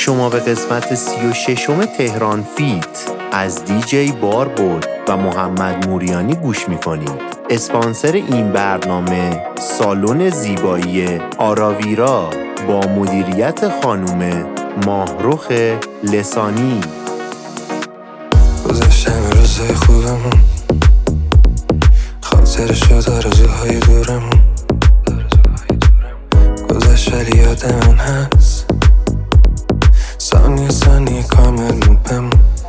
شما به قسمت 36 تهران فیت از دیجی باربود و محمد موریانی گوش میکنید. اسپانسر این برنامه سالن زیبایی آراویرا با مدیریت خانم ماهرخ لسانی. گذشتم روزهای خوبمون، خاطر شد آرزوهای دورمون. گذشت ولی یاد من هست، ثانیه کامل بمون.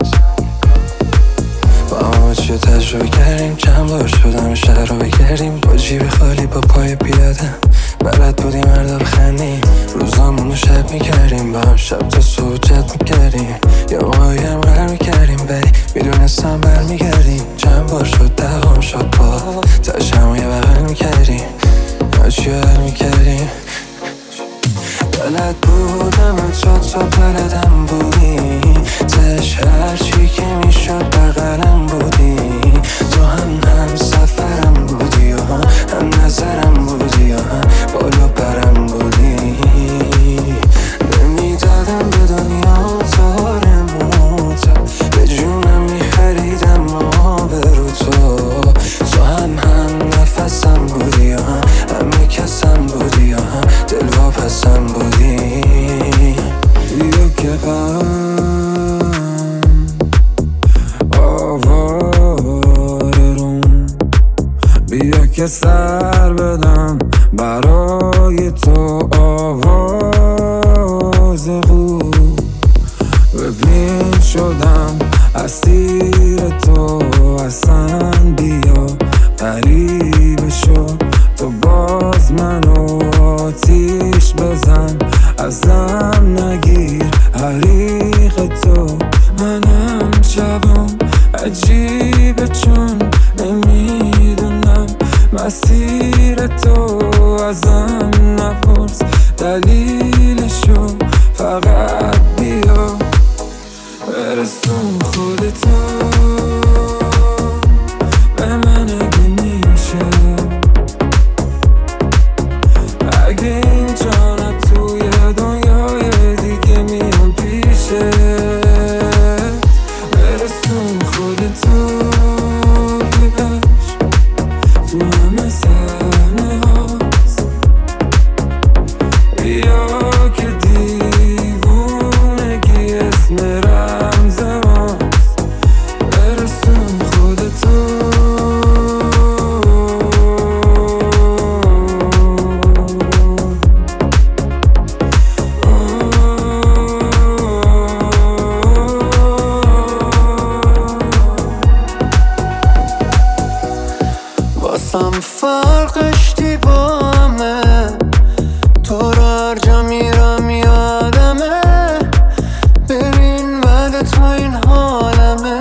با همه چی تجربه کردیم، چند بار شدم شهر رو بگردیم. با جیب خالی با پای پیاده بلد بودیم مردا بخندیم. روزامون رو شب میکردیم، با هم شب تا صبح جد میکردیم. یه موقعی هم غر میکردیم ولی میدونستم برمیگردیم. چند بار شد دوام شد با تشم یه بغل میکردیم، هرچی حل میکردیم. بلد بودم تا بلدم بودی، تش هرچی که میشد بغلم بودی. تو هم سفرم بودی و هم نظرم بودی و هم بالا پرم بودی. نمیدادم به دنیا تارموت، به جونم میخریدم ما برو تو هم نفسم بودی و هم کسم بودی و هم دلواپسم بودی. بیا که آواره روم، بیا که سر بدم برای تو آواز خوب. ببین شدم اسیر تو، اصلا بیا غریبه شو. تو باز منو آتیش بزن، ازم نگیر حریق تو. منم شبم عجیبه چون نمیدونم مسیر تو. ازم نپرس دلیلشو، فقط بیا برسون خودتو به من اگه میشه. اگه اینجا نه توی دنیای دیگه میام پیشه. برسون خودتو بهش، تو همه صحنه هاست. بیا که دیوونگی اسم رمز ماست. برسون خودتو باسم. فرقش دیوامه، تو رو هر جا میرم یادمه. ببین بعد تو این حالمه.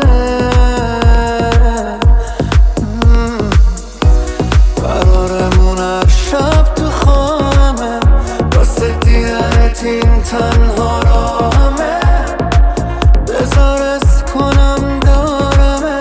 قرارمون هر شب تو خامه، واسه دیدنت این تنها راهمه. بذار اس کنم دارمه.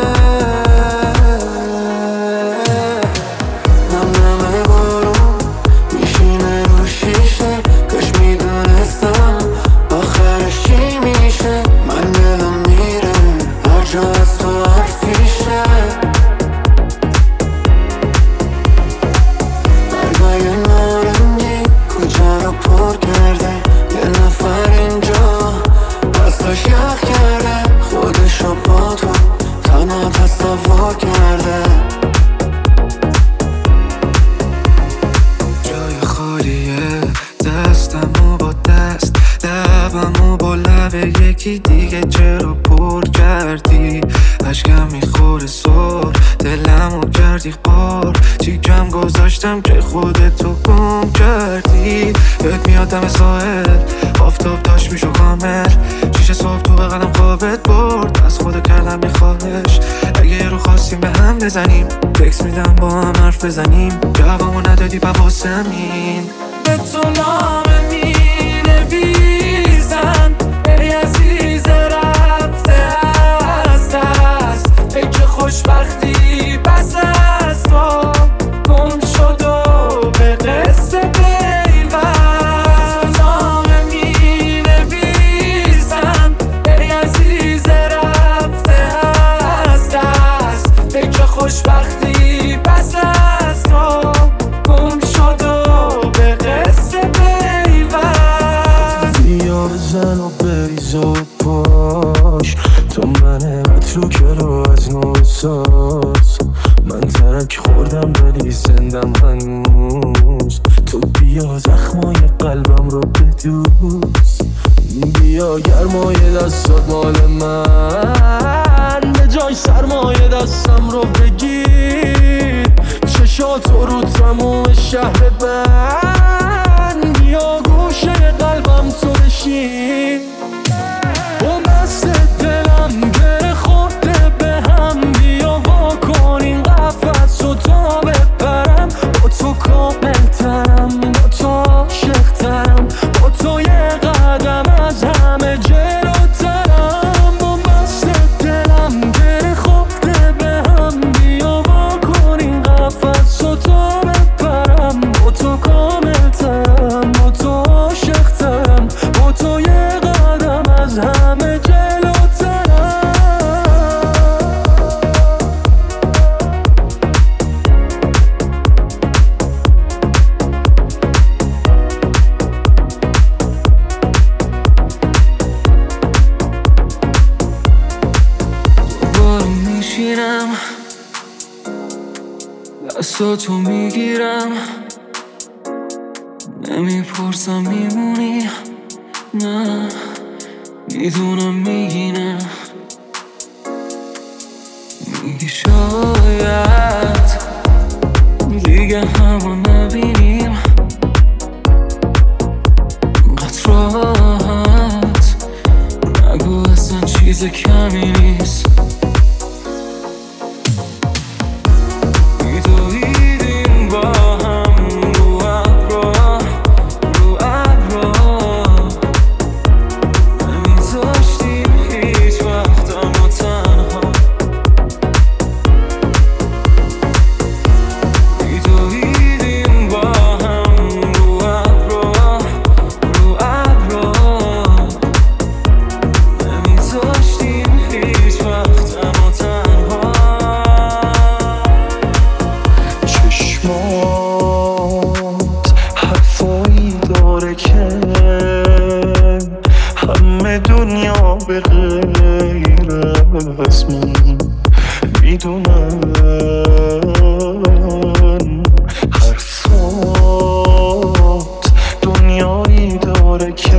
نمنمه بارون میشینه رو شیشه، کاش میدونستم آخرش چی میشه. من دلم میره هر جا از تو حرفیشه. برگای نارنجی کجا رو پر کرده، یه نفر اینجا دستاش یخ کرده. خودشو با تو تنها تصور کرده. جای خالیه، دستمو با دست، لبمو با لب یکی دیگه چرا پر کردی. اشکم میخوره سر، دلمو کردی قار. چی کم گذاشتم که خودتو گم کردی. بهت میادم ساحل، آفتاب داشت میشو کامل. شیشه صبح تو بغلم خوابت برد، از خدا کردم میخواهش. اگه رو خواستیم به هم بزنیم، تکس میدم با هم حرف بزنیم. جوابمو ندادی واسه همین به تو نامه مینویسم. ای عزیز رفته از دست، ای که خوشبختی بس از تو گم شد و به قصه پیوست. نامه مینویسم دوست. بیا گرمای دستات مال من، به جای سرمایه دستم رو بگیر. چشاتو رو تموم شهر بند، بیا گوشه قلبم تو بشین. با مست دلم گره خورده به هم، بیا وا کن این قفس و تا بپرم. با تو کامل ترم، با تو عاشق ترم، با تو یه قدم از همه جلوترم. با مست دلم گره خورده به هم، بیا وا کن این قفس و تا بپرم. با تو کامل ترم، با تو عاشق ترم، با تو یه قدم از همه جلوترم. دوباره میشینم دستاتو میگیرم، نمیپرسم میمونی، نه میدونم میگی نه. میگی شاید دیگه همو نبینیم، انقدر راحت نگو اصلا چیز کمی نیست. میدویدیم با هم رو ابرا، رو ابرا، نمیذاشتیم هیچ وقت اما تنها. میدویدیم با هم رو ابرا، رو ابرا، نمیذاشتیم هیچ وقت اما تنها. چشمات حرفایی داره که همه دنیا به غیر از من میدونن. حرفات دنیایی داره که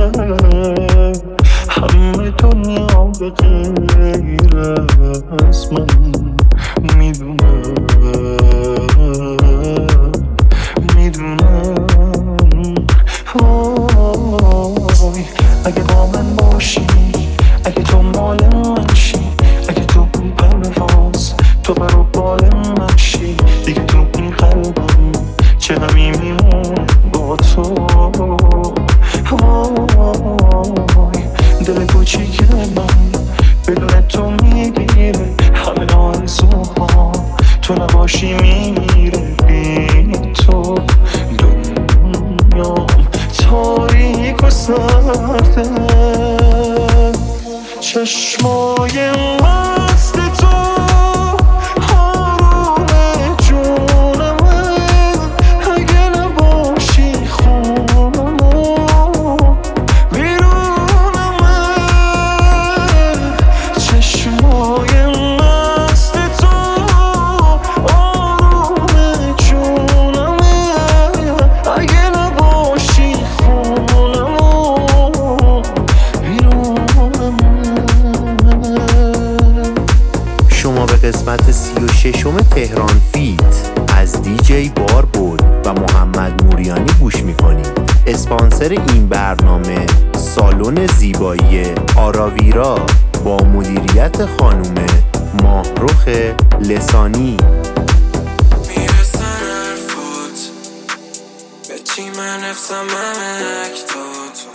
همه دنیا به غیر از من میدونن، میدونن. وای اگه با من باشی، اگه تو مال من شی، اگه تو اون پرواز تو برو بال من شی، دیگه تو این قلبم چه همی میمون با تو. وای دل کوچیک من بدون تو میگیره همه آرزوها، تو نباشی میمیره بی تو. دنیام تاریک و سرده، چشمای مست تو حروم جونمه. اگه نباشی خونمو بیرونمه. چشمای مست تو حروم جونمه. اگه نباشی خونمو بیرونمه. شما به قسمت 36م تهران فیت از دیجی باربود و محمد موریانی گوش میکنید. اسپانسر این برنامه سالن زیبایی آراویرا با مدیریت خانم ماهرخ لسانی. میرسن حرفات به چی من نفسم اکتاتو،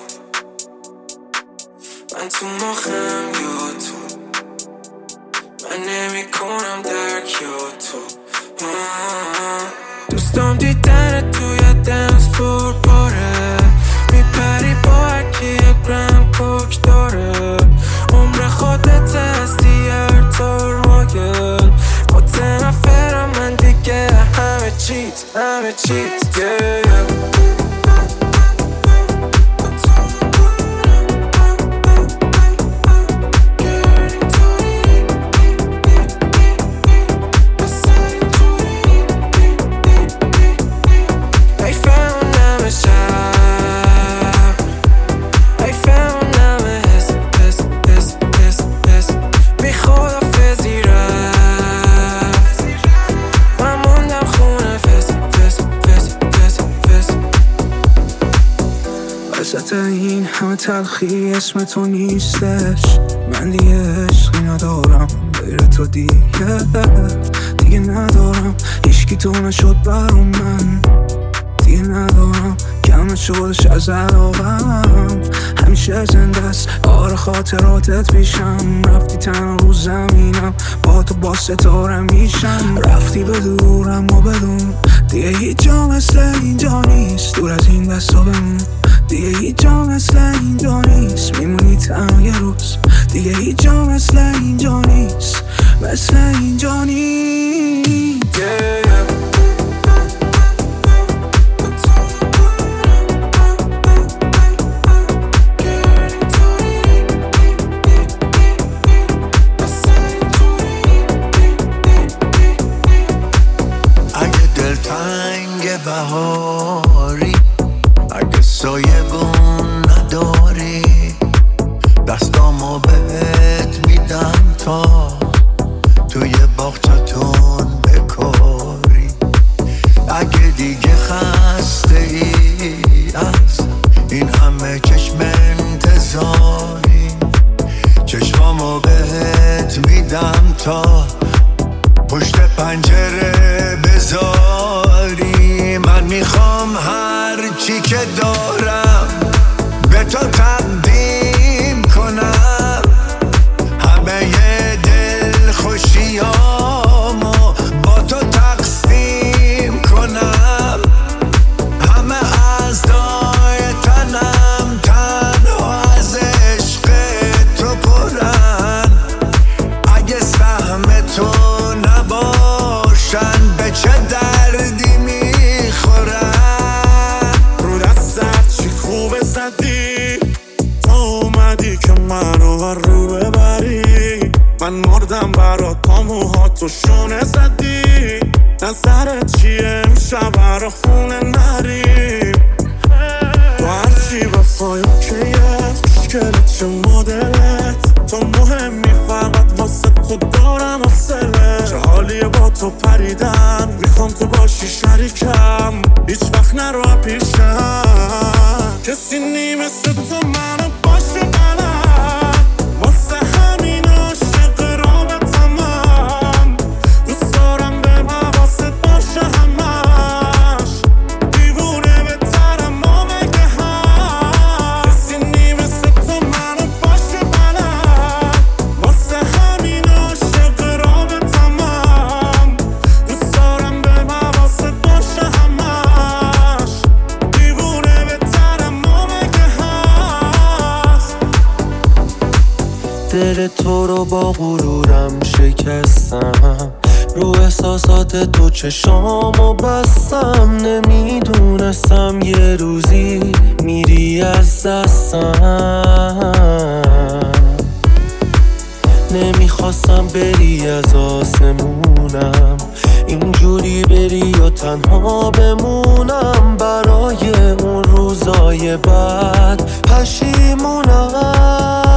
من تو مخم یا تو، من نمی کنم درک یا تو. دوستم دیدن توی دنس فور پاره، میپری با هرکی یک گرم کوک داره. عمر خودت هستی هر طور مایل، متنفرم من دیگه همه چیت yeah. این همه تلخی اسم تو نیستش. من دیگه عشقی ندارم غیر تو دیگه ندارم. هیچکی تو نشد برام، من دیگه ندارم. کم نشدش از علاقم، همیشه زنده است آره خاطراتت پیشم. رفتی تنها رو زمینم، با تو با ستاره میشم. رفتی بدورم و بدون دیگه هیچ جا مثل اینجا نیست. دور از این دستا بمون دیگه هیچ جا مثل اینجا نیست. میمونی تنها یه روز دیگه هیچ جا مثل اینجا نیست، مثل اینجا نیست. تنگ بهاری اگه سایگون نداری، دستامو بهت میدم تا توی باغچتون بکاری. اگه دیگه خسته ای از این همه چشم انتظاری، چشمامو بهت میدم تا پشت پنجره بذاری. من میخوام هر چی که دارم به تو تقدیم کنم. همه دل خوشیامو با تو تقسیم کنم. همه اعضای تنم تنها از عشق تو پرن. اگه سهم تو نباشن به چه دردی میخورن. رو دستت چی خوبه زدی، تو اومدی که منو هر رو ببری. من مردم برات تا موهاتو شونه زدی. نظرت چیه امشب برا خونه نریم؟ تو هرچی بخوای اوکیت، مشکلت چه مدلت، تو مهمی فقط واسه تو دارم حوصله. چه حالیه با تو پریدن، میخوام تو باشی شریکم، هیچ وقت نرو پیشم. کسی نی مثل تو منو باشه بلد، واسه همین عاشق رابطم من. دوست دارم به حواست باشه همش، دیوونه بهترم و مگه هست. کسی نی مثل تو منو باشه بلد، واسه همین عاشق رابطم من. دوست دارم به حواست باشه همش، دیوونه بهترم و مگه هست. دل تو رو با غرورم شکستم، رو احساسات تو چشامو بستم. نمیدونستم یه روزی میری از دستم. نمیخواستم بری از آسمونم، اینجوری بری و تنها بمونم. برای اون روزای بعد پشیمونم.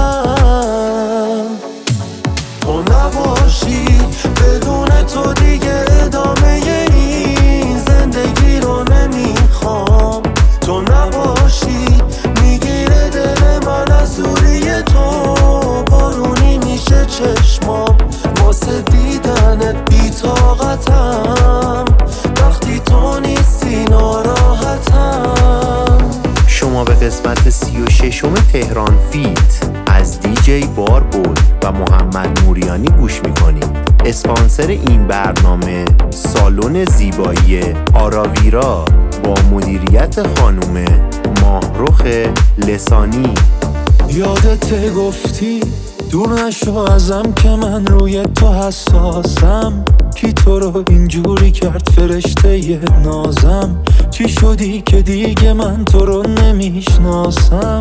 تو نباشی بدون تو دیگه ادامه این زندگی رو نمیخوام. تو نباشی میگیره دل من از دوری تو، بارونی میشه چشمام واسه دیدنت بی‌طاقتم. وقتی تو نیستی ناراحتم. شما به قسمت 36 تهران فیت از دیجی بار بود و محمد موریانی گوش میکنید. اسپانسر این برنامه سالن زیبایی آراویرا با مدیریت خانم ماهرخ لسانی. یادت گفتی دور نشو ازم که من روی تو حساسم. کی تو رو اینجوری کرد فرشته ی نازم؟ چی شدی که دیگه من تو رو نمیشناسم؟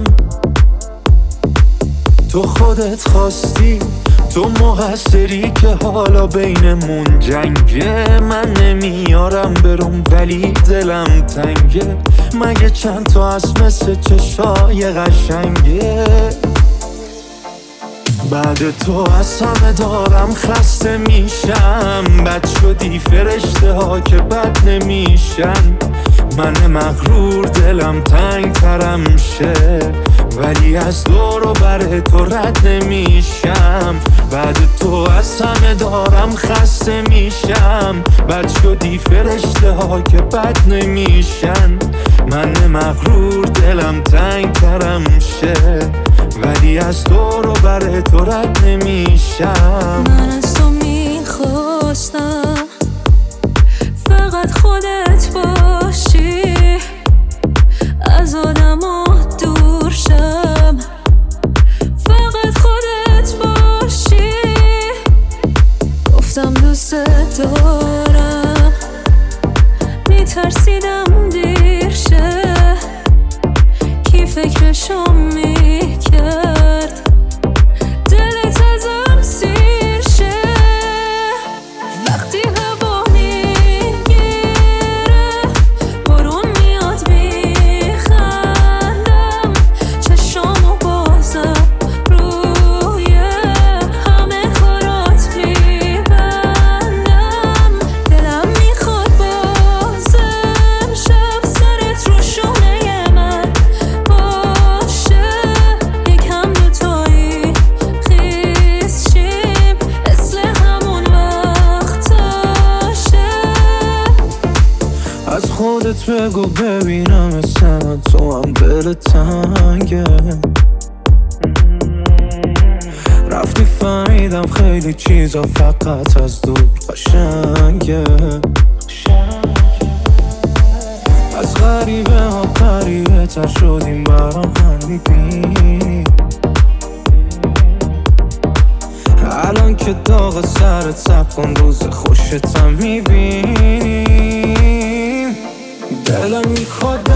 تو خودت خواستی، تو مقصری که حالا بینمون جنگه. من نمیارم برم ولی دلم تنگه. مگه چند تا از مثل چشای قشنگه؟ بعد تو از همه دارم خسته میشم. بد شدی فرشته ها که بد نمیشن. من مغرور دلم تنگ ترم شه، ولی از دور و بر تو رد نمیشم. بعد تو از همه دارم خسته میشم. بد شدی فرشته ها که بد نمیشن. من مغرور دلم تنگ ترم شه، ولی از دور و بر تو رد نمیشم. من از تو میخواستم فقط خودت باشی، از آدما دور شم، فقط خودت باشی. گفتم دوست دارم، میترسیدم دیر شه، کی فکرشو میکرد دلت ازم سیر شه. وقتی هوا میگیره بارون میاد میخندم، چشامو بازم روی همه کارات میبندم. دلم میخواد بازم شب سرت رو شونه من باشه، یکم دوتایی خیز شیم مثل همون وقتاشه. از خودت بگو ببینم مثل من تو هم دل تنگه. رفتی فهمیدم خیلی چیزا فقط از دور قشنگه. از غریبه ها قریبه تر شدیم برام هم میبینی. الان که داغ سرت سب کن روز خوشتم میبینیم. دلم میخواد